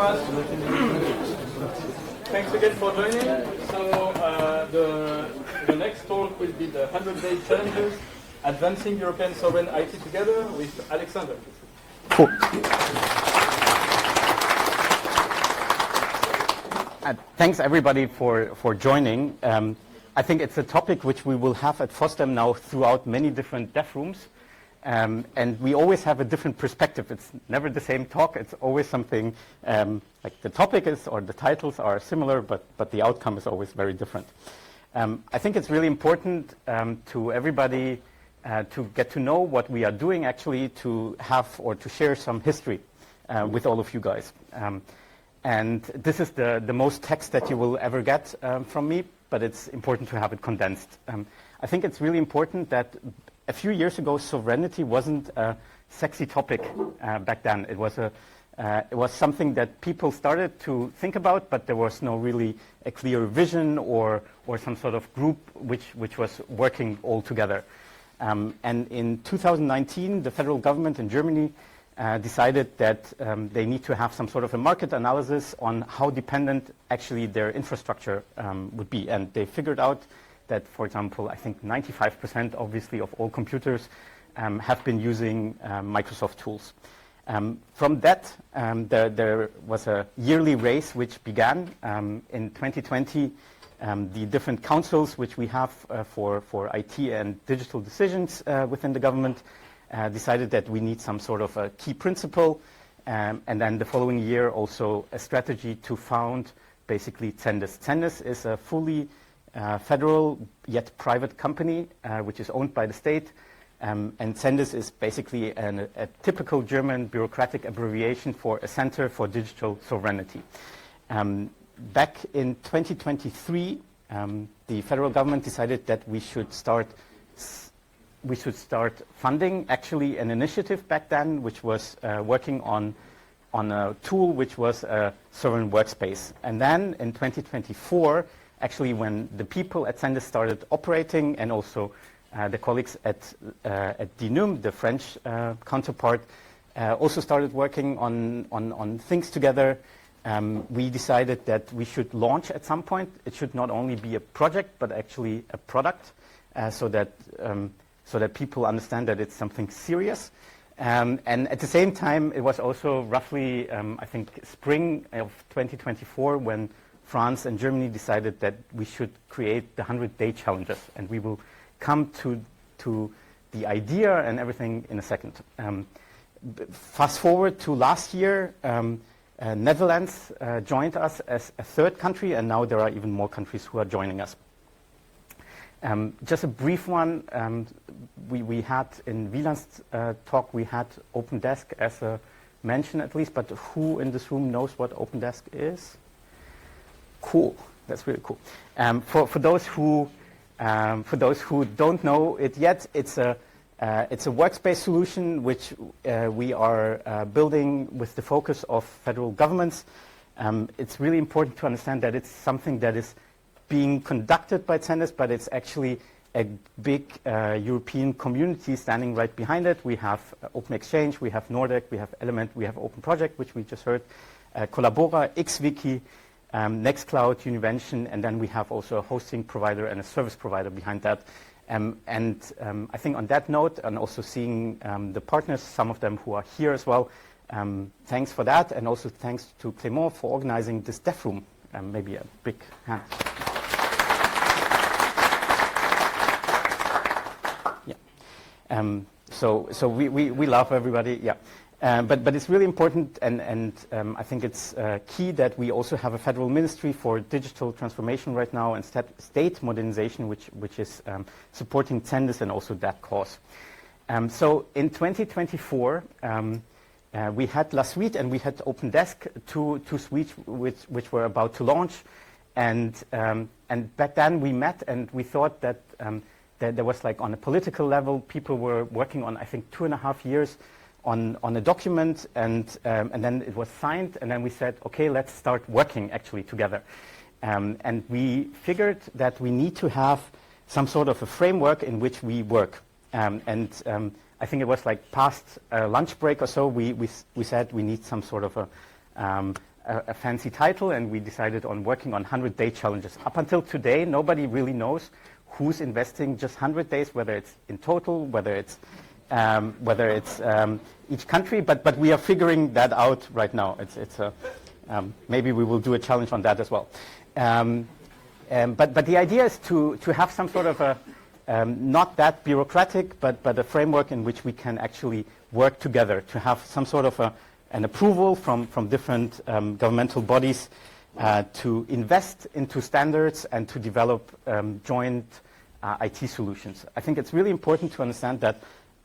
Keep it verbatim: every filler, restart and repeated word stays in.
much. Thanks again for joining. So uh, the, the next talk will be the one hundred day challenges, advancing European sovereign I T together with Alexander. Cool. Uh, thanks everybody for, for joining. Um, I think it's a topic which we will have at FOSDEM now throughout many different dev rooms. Um, and we always have a different perspective. It's never the same talk. It's always something um, like the topic is or the titles are similar, but, but the outcome is always very different. Um, I think it's really important um, to everybody uh, to get to know what we are doing, actually to have or to share some history uh, with all of you guys. Um, and this is the, the most text that you will ever get um, from me, but it's important to have it condensed. Um, I think it's really important that a few years ago, sovereignty wasn't a sexy topic uh, back then. It was a, uh, it was something that people started to think about, but there was no really a clear vision or or some sort of group which which was working all together. Um, and in two thousand nineteen, the federal government in Germany uh, decided that um, they need to have some sort of a market analysis on how dependent actually their infrastructure um, would be, and they figured out that, for example, I think ninety-five percent obviously of all computers um, have been using um, Microsoft tools. Um, from that, um, there, there was a yearly race which began um, in twenty twenty. Um, the different councils which we have uh, for, for I T and digital decisions uh, within the government uh, decided that we need some sort of a key principle, um, and then the following year also a strategy to found basically Zendesk. Zendesk is a fully Uh, federal yet private company uh, which is owned by the state, um, and Zendesk is basically an, a typical German bureaucratic abbreviation for a Center for Digital Sovereignty. Um, back in twenty twenty-three, um, the federal government decided that we should start we should start funding actually an initiative back then which was uh, working on on a tool which was a sovereign workspace. And then in twenty twenty-four, actually, when the people at Zendesk started operating, and also uh, the colleagues at uh, at D N U M, the French uh, counterpart, uh, also started working on on, on things together, um, we decided that we should launch at some point. It should not only be a project, but actually a product, uh, so that um, so that people understand that it's something serious. Um, and at the same time, it was also roughly, um, I think, spring of twenty twenty-four when France and Germany decided that we should create the one hundred day challenges, and we will come to to the idea and everything in a second. Um, fast forward to last year, um, uh, Netherlands uh, joined us as a third country, and now there are even more countries who are joining us. Um, just a brief one, um, we, we had in Wieland's uh, talk, we had OpenDesk as a mention at least, but who in this room knows what OpenDesk is? Cool, that's really cool. Um, for for those who um, for those who don't know it yet, it's a uh, it's a workspace solution which uh, we are uh, building with the focus of federal governments. Um, it's really important to understand that it's something that is being conducted by Zendesk, but it's actually a big uh, European community standing right behind it. We have uh, Open Exchange, we have Nordic, we have Element, we have Open Project, which we just heard, uh, Collabora, XWiki. Um, Nextcloud, Univention, and then we have also a hosting provider and a service provider behind that. Um, and um, I think on that note, and also seeing um, the partners, some of them who are here as well, um, thanks for that, and also thanks to Clément for organizing this dev room. Um, maybe a big hand. Yeah. Um, so so we, we, we love everybody. Yeah. Um, but, but it's really important, and, and um, I think it's uh, key that we also have a federal ministry for digital transformation right now and stat state modernization, which, which is um, supporting Zendesk and also that cause. Um, so in twenty twenty-four, um, uh, we had La Suite and we had OpenDesk, two, two suites which, which were about to launch. And, um, and back then we met and we thought that, um, that there was, like, on a political level, people were working on, I think, two and a half years On, on a document, and um, and then it was signed, and then we said, okay, let's start working actually together. Um, and we figured that we need to have some sort of a framework in which we work. Um, and um, I think it was like past uh, lunch break or so, we, we, we said we need some sort of a, um, a, a fancy title, and we decided on working on one hundred day challenges. Up until today, nobody really knows who's investing just one hundred days, whether it's in total, whether it's um, whether it's um, each country, but but we are figuring that out right now. It's it's a um, maybe we will do a challenge on that as well. Um, um, but but the idea is to to have some sort of a um, not that bureaucratic, but but a framework in which we can actually work together to have some sort of a, an approval from from different um, governmental bodies uh, to invest into standards and to develop um, joint uh, I T solutions. I think it's really important to understand that